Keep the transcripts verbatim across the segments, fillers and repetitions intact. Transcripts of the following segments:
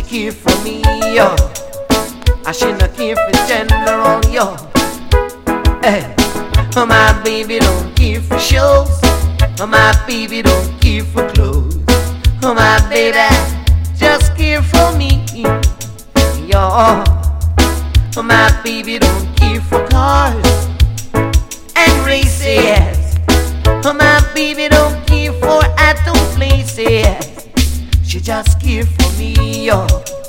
care for me, yo. I she not care for general, yo. Hey, my baby don't care for shows. My baby don't care for clothes. My baby just care for me, yo. My baby don't care for cars and races. My baby don't care for auto places. She just care for me, yo.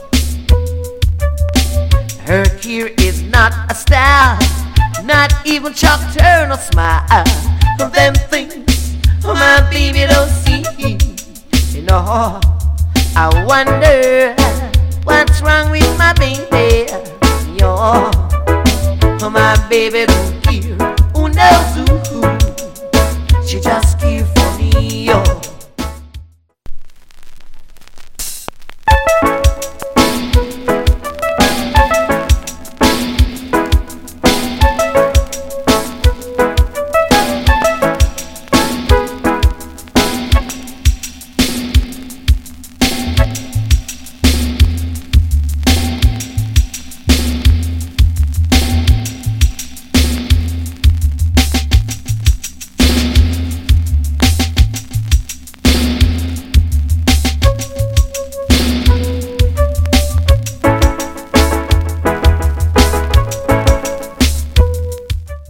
Her care is not a style, not even Chuck Turner smile. Them things my baby don't see. You know, I wonder what's wrong with my baby. Yo, my baby don't care who knows who. She just